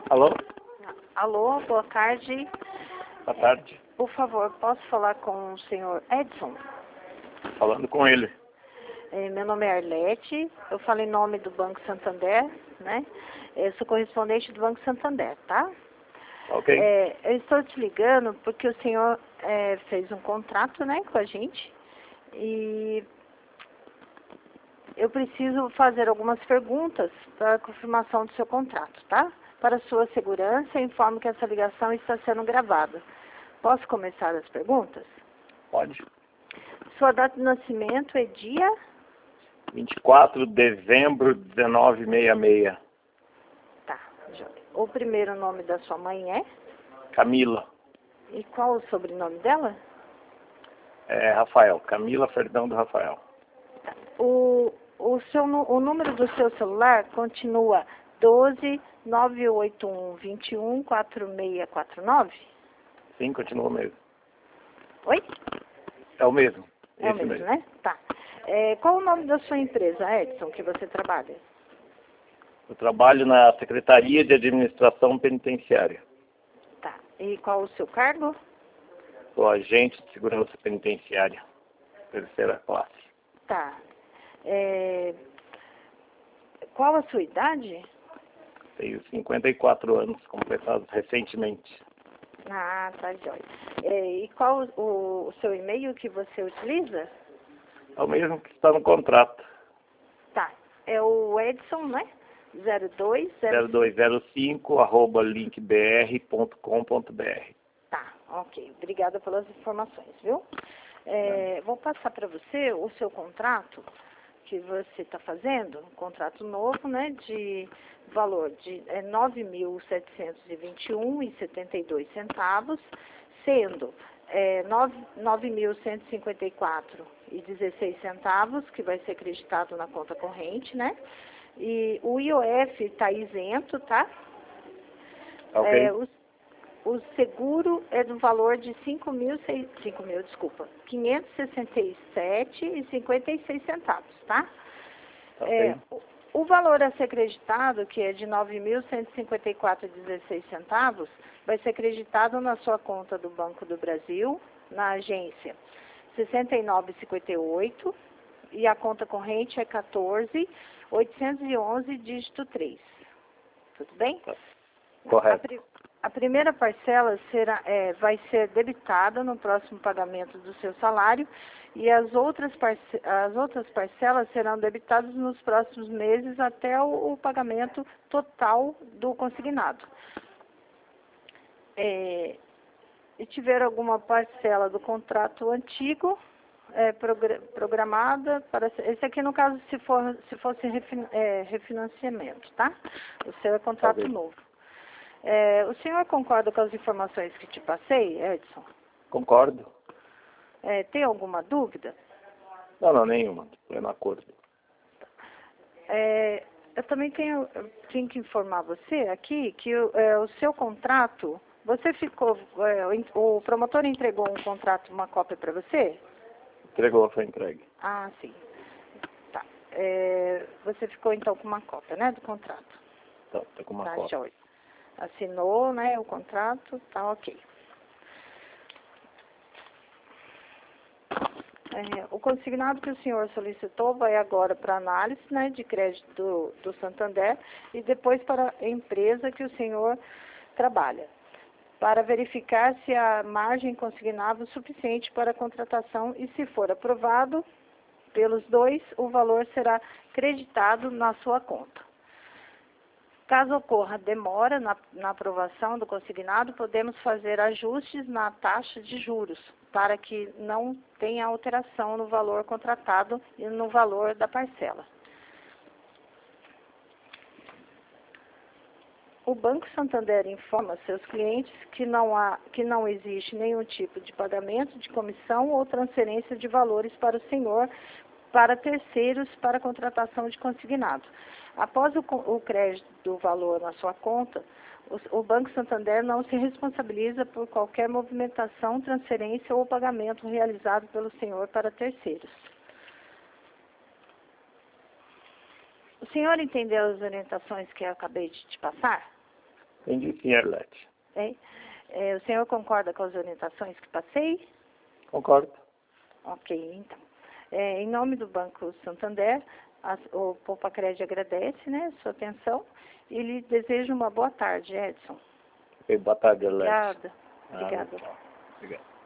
Alô? Alô, boa tarde. Boa tarde. Por favor, posso falar com o senhor Edson? Falando com ele. Meu nome é Arlete, eu falo em nome do Banco Santander, né? Eu sou correspondente do Banco Santander, tá? Ok. Eu estou te ligando porque o senhor fez um contrato, né, com a gente e eu preciso fazer algumas perguntas para a confirmação do seu contrato, tá? Para sua segurança, informo que essa ligação está sendo gravada. Posso começar as perguntas? Pode. Sua data de nascimento é dia? 24 de dezembro de 1966. Tá, joia. O primeiro nome da sua mãe é? Camila. E qual o sobrenome dela? Rafael. Camila Fernando Rafael. Tá. O número do seu celular continua 12-981-21-4649? Sim, continua o mesmo. Oi? É o mesmo. É o Esse mesmo, né? Tá. Qual o nome da sua empresa, Edson, que você trabalha? Eu trabalho na Secretaria de Administração Penitenciária. Tá. E qual o seu cargo? Sou agente de segurança penitenciária. Terceira classe. Tá. Qual a sua idade? Tenho 54 anos, completados recentemente. Ah, tá jóia. E qual o seu e-mail que você utiliza? É o mesmo que está no contrato. Tá. É o Edson, né? 0205@linkbr.com.br. Tá, ok. Obrigada pelas informações, viu? Vou passar para você o seu contrato que você está fazendo, um contrato novo, né, de valor de R$ 9.721,72, sendo R$ 9.154,16, que vai ser acreditado na conta corrente, né? E o IOF está isento, tá? Ok. O seguro é do valor de R$ 567,56, tá? Ok. O valor a ser acreditado, que é de R$ 9.154,16, vai ser acreditado na sua conta do Banco do Brasil, na agência 6958, e a conta corrente é 14.811, dígito 3. Tudo bem? Correto. A primeira parcela vai ser debitada no próximo pagamento do seu salário e as outras parcelas serão debitadas nos próximos meses até o pagamento total do consignado. E tiver alguma parcela do contrato antigo programada para... Esse aqui, no caso, se fosse refinanciamento, tá? O seu é contrato novo. O senhor concorda com as informações que te passei, Edson? Concordo. Tem alguma dúvida? Não, nenhuma. Pleno acordo. Eu também tenho que informar você aqui que o seu contrato, você ficou, o promotor entregou um contrato, uma cópia para você? Entregou, foi entregue. Ah, sim. Tá. Você ficou então com uma cópia, né, do contrato? Tá com uma cópia. Joia. Assinou, né, o contrato, tá ok. O consignado que o senhor solicitou vai agora para análise, né, de crédito do Santander e depois para a empresa que o senhor trabalha, para verificar se a margem consignável é suficiente para a contratação e, se for aprovado pelos dois, o valor será creditado na sua conta. Caso ocorra demora na aprovação do consignado, podemos fazer ajustes na taxa de juros, para que não tenha alteração no valor contratado e no valor da parcela. O Banco Santander informa seus clientes que não existe nenhum tipo de pagamento de comissão ou transferência de valores para o senhor, para terceiros, para a contratação de consignado. Após o crédito do valor na sua conta, o Banco Santander não se responsabiliza por qualquer movimentação, transferência ou pagamento realizado pelo senhor para terceiros. O senhor entendeu as orientações que eu acabei de te passar? Entendi, sim, Arlete. O senhor concorda com as orientações que passei? Concordo. Ok, então. Em nome do Banco Santander, o Poupacred agradece, né, sua atenção e lhe deseja uma boa tarde, Edson. Boa tarde, Arlete. Obrigada. Obrigada. Tchau. Obrigado.